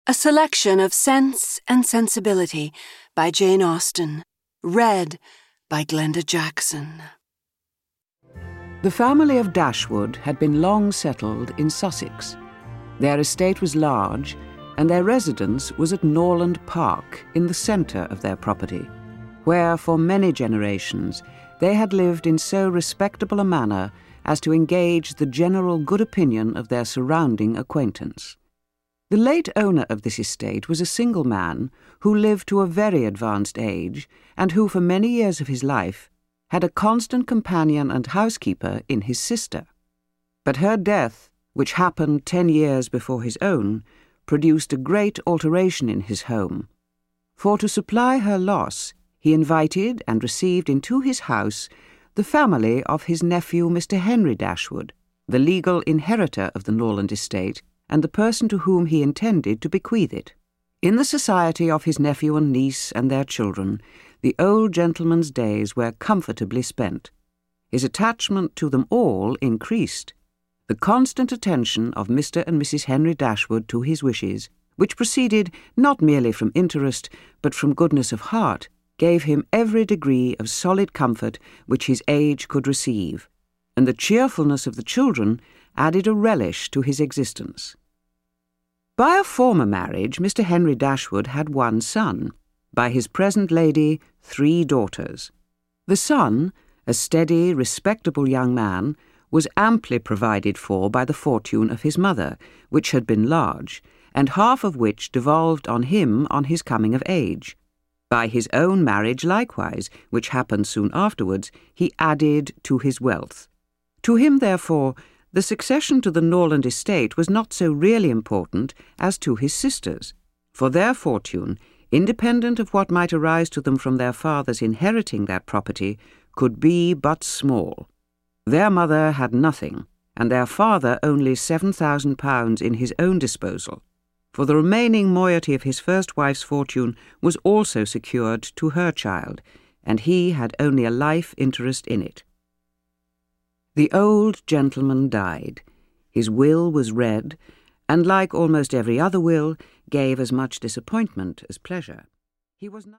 A selection of Sense and Sensibility by Jane Austen, read by Glenda Jackson. The family of Dashwood had been long settled in Sussex. Their estate was large, and their residence was at Norland Park in the centre of their property, where for many generations they had lived in so respectable a manner as to engage the general good opinion of their surrounding acquaintance. The late owner of this estate was a single man who lived to a very advanced age, and who for many years of his life had a constant companion and housekeeper in his sister. But her death, which happened 10 years before his own, produced a great alteration in his home. For to supply her loss, he invited and received into his house the family of his nephew Mr. Henry Dashwood, the legal inheritor of the Norland estate, and the person to whom he intended to bequeath it. In the society of his nephew and niece and their children, the old gentleman's days were comfortably spent. His attachment to them all increased. The constant attention of Mr. and Mrs. Henry Dashwood to his wishes, which proceeded not merely from interest, but from goodness of heart, gave him every degree of solid comfort which his age could receive, and the cheerfulness of the children added a relish to his existence. By a former marriage, Mr. Henry Dashwood had one son, by his present lady 3 daughters. The son, a steady, respectable young man, was amply provided for by the fortune of his mother, which had been large, and half of which devolved on him on his coming of age. By his own marriage likewise, which happened soon afterwards, he added to his wealth. To him, therefore, the succession to the Norland estate was not so really important as to his sisters, for their fortune, independent of what might arise to them from their fathers inheriting that property, could be but small. Their mother had nothing, and their father only £7,000 in his own disposal, for the remaining moiety of his first wife's fortune was also secured to her child, and he had only a life interest in it. The old gentleman died. His will was read, and like almost every other will, gave as much disappointment as pleasure. He was not